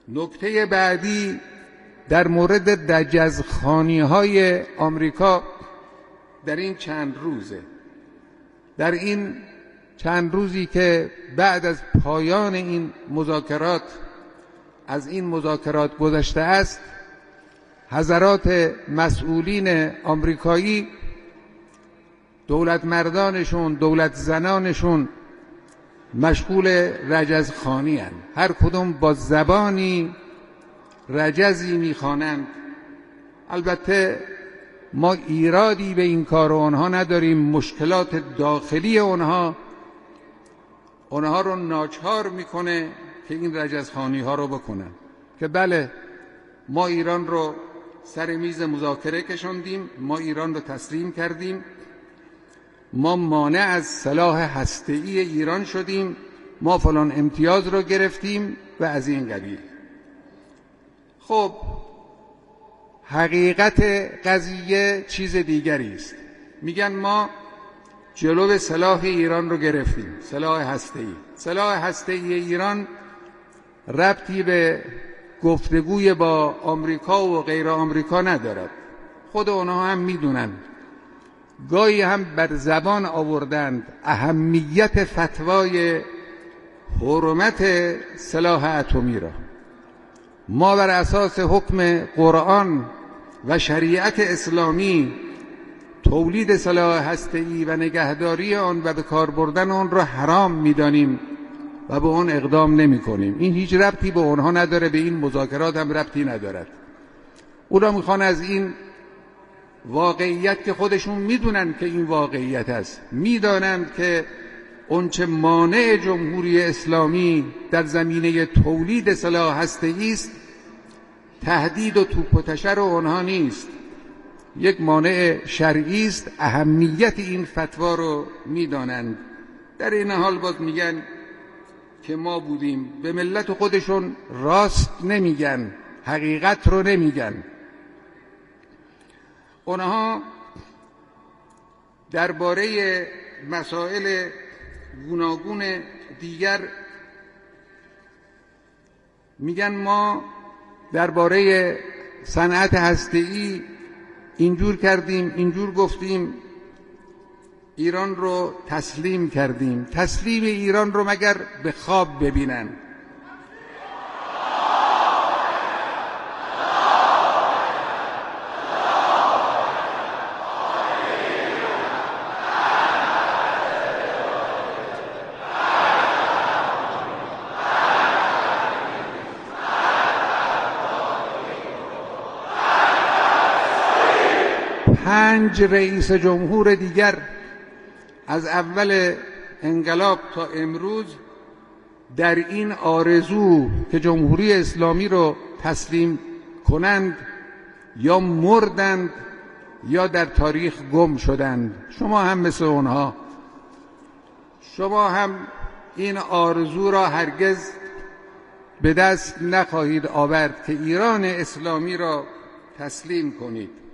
نکته بعدی در مورد رجزخوانی‌های آمریکا در این چند روزه. در این چند روزی که بعد از پایان این مذاکرات از این مذاکرات گذشته است، حضرات مسئولین آمریکایی، دولت مردانشون، دولت زنانشون مشغول رجزخوانی هستند. هر کدوم با زبانی رجزی میخوانند. البته ما ایرادی به این کار آنها نداریم. مشکلات داخلی آنها رو ناچار میکنه که این رجزخوانی ها رو بکنن. که بله، ما ایران رو سر میز مذاکره کشوندیم، ما ایران رو تسلیم کردیم، ما مانع از سلاح هسته‌ای ایران شدیم، ما فلان امتیاز رو گرفتیم و از این قبیل. خب حقیقت قضیه چیز دیگری است. میگن ما جلو سلاح ایران رو گرفتیم، سلاح هسته‌ای. سلاح هسته‌ای ایران ربطی به گفتگوی با آمریکا و غیر آمریکا ندارد. خود اونها هم میدونن. گاهی هم بر زبان آوردند اهمیت فتوای حرمت سلاح اتمی را. ما بر اساس حکم قرآن و شریعت اسلامی تولید سلاح هسته‌ای و نگهداری آن و به کار بردن آن را حرام می‌دانیم و به آن اقدام نمی‌کنیم. این هیچ ربطی به آنها نداره، به این مذاکرات هم ربطی ندارد. اونا میخوان از این واقعیت که خودشون میدونن که این واقعیت است، میدانند که اونچه مانع جمهوری اسلامی در زمینه تولید سلاح هسته‌ای است، تهدید و توپ و تشر آنها نیست، یک مانع شرعی است. اهمیت این فتوا رو میدانند. در این حال باز میگن که ما بودیم. به ملت خودشون راست نمیگن، حقیقت رو نمیگن. اونها درباره مسائل گوناگون دیگر میگن ما درباره صنعت هسته‌ای اینجور کردیم، اینجور گفتیم، ایران رو تسلیم کردیم. تسلیم ایران رو مگر به خواب ببینن؟ پنج رئیس جمهور دیگر از اول انقلاب تا امروز در این آرزو که جمهوری اسلامی رو تسلیم کنند یا مردند یا در تاریخ گم شدند. شما هم مثل اونها، شما هم این آرزو را هرگز به دست نخواهید آورد که ایران اسلامی را تسلیم کنید.